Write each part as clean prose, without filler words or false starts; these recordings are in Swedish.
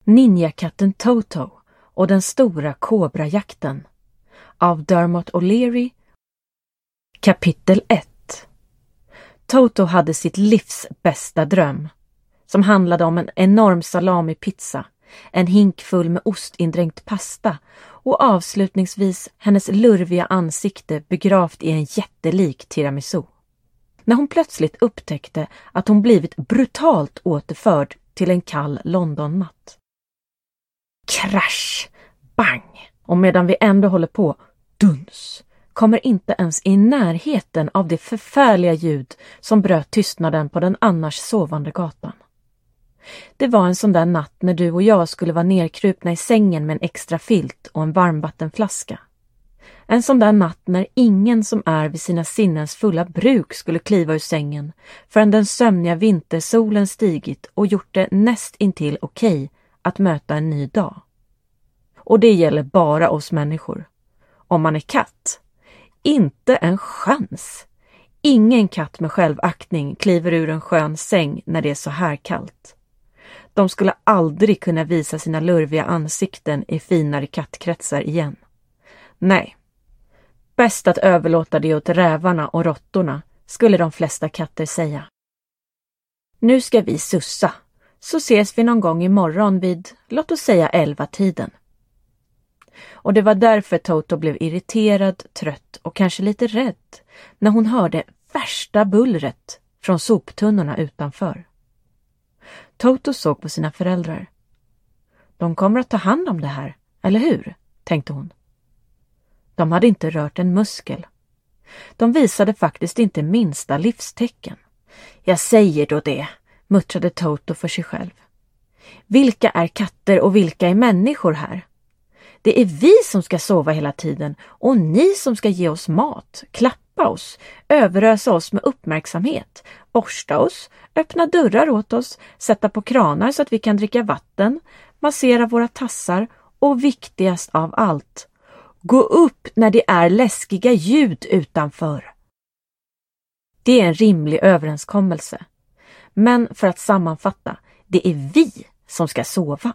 Ninjakatten Toto och den stora kobrajakten av Dermot O'Leary. Kapitel 1. Toto hade sitt livs bästa dröm, som handlade om en enorm salamipizza, en hink full med ostindränkt pasta och avslutningsvis hennes lurviga ansikte begravt i en jättelik tiramisu. När hon plötsligt upptäckte att hon blivit brutalt återförd till en kall Londonnatt. Krasch! Bang! Och medan vi ändå håller på, duns, kommer inte ens i närheten av det förfärliga ljud som bröt tystnaden på den annars sovande gatan. Det var en sån där natt när du och jag skulle vara nerkrupna i sängen med en extra filt och en varmvattenflaska. En sån där natt när ingen som är vid sina sinnens fulla bruk skulle kliva ur sängen förrän den sömniga vintersolen stigit och gjort det näst intill okej att möta en ny dag. Och det gäller bara oss människor. Om man är katt, inte en chans. Ingen katt med självaktning kliver ur en skön säng när det är så här kallt. De skulle aldrig kunna visa sina lurviga ansikten i finare kattkretsar igen. Nej, bäst att överlåta det åt rävarna och råttorna, skulle de flesta katter säga. Nu ska vi sussa, så ses vi någon gång imorgon vid, låt oss säga 11-tiden. Och det var därför Toto blev irriterad, trött och kanske lite rädd när hon hörde värsta bullret från soptunnorna utanför. Toto såg på sina föräldrar. De kommer att ta hand om det här, eller hur? Tänkte hon. De hade inte rört en muskel. De visade faktiskt inte minsta livstecken. Jag säger då det, muttrade Toto för sig själv. Vilka är katter och vilka är människor här? Det är vi som ska sova hela tiden och ni som ska ge oss mat, klappa oss, överösa oss med uppmärksamhet, borsta oss, öppna dörrar åt oss, sätta på kranar så att vi kan dricka vatten, massera våra tassar och viktigast av allt, gå upp när det är läskiga ljud utanför. Det är en rimlig överenskommelse. Men för att sammanfatta, det är vi som ska sova.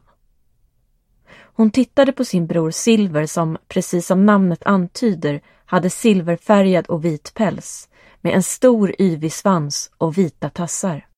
Hon tittade på sin bror Silver som, precis som namnet antyder, hade silverfärgad och vit päls med en stor yvig svans och vita tassar.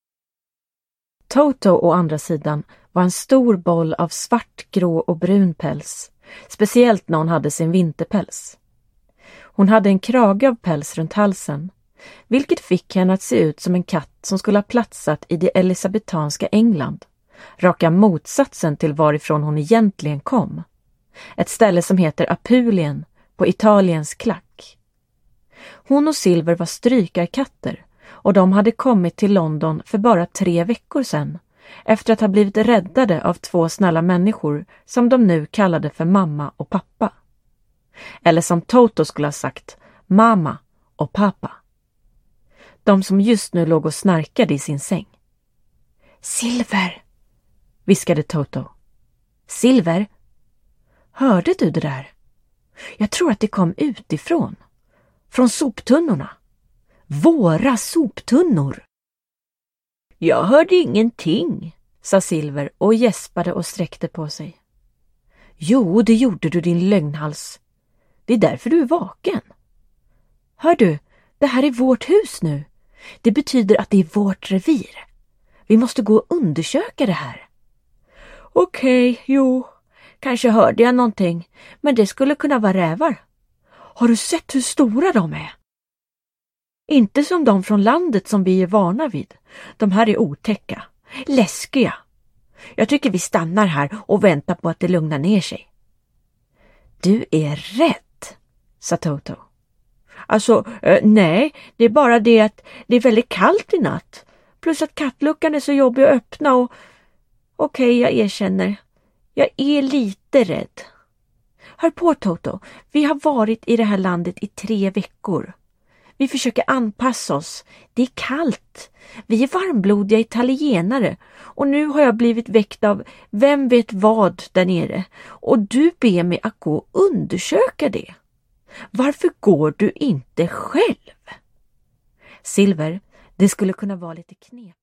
Toto å andra sidan var en stor boll av svart, grå och brun päls, speciellt när hon hade sin vinterpäls. Hon hade en krage av päls runt halsen, vilket fick henne att se ut som en katt som skulle ha platsat i det elisabetanska England. Raka motsatsen till varifrån hon egentligen kom. Ett ställe som heter Apulien på Italiens klack. Hon och Silver var strykarkatter och de hade kommit till London för bara 3 veckor sedan efter att ha blivit räddade av 2 snälla människor som de nu kallade för mamma och pappa. Eller som Toto skulle ha sagt, mamma och pappa. De som just nu låg och snarkade i sin säng. Silver! Viskade Toto. Silver? Hörde du det där? Jag tror att det kom utifrån. Från soptunnorna. Våra soptunnor. Jag hörde ingenting, sa Silver och gäspade och sträckte på sig. Jo, det gjorde du, din lögnhals. Det är därför du är vaken. Hör du, det här är vårt hus nu. Det betyder att det är vårt revir. Vi måste gå och undersöka det här. Okej, jo, kanske hörde jag någonting, men det skulle kunna vara rävar. Har du sett hur stora de är? Inte som de från landet som vi är vana vid. De här är otäcka, läskiga. Jag tycker vi stannar här och väntar på att det lugnar ner sig. Du är rädd, sa Toto. Alltså, nej, det är bara det att det är väldigt kallt i natt. Plus att kattluckan är så jobbig att öppna och... Okej, jag erkänner. Jag är lite rädd. Hör på, Toto. Vi har varit i det här landet i 3 veckor. Vi försöker anpassa oss. Det är kallt. Vi är varmblodiga italienare. Och nu har jag blivit väckt av vem vet vad där nere. Och du ber mig att gå och undersöka det. Varför går du inte själv? Silver, det skulle kunna vara lite knep.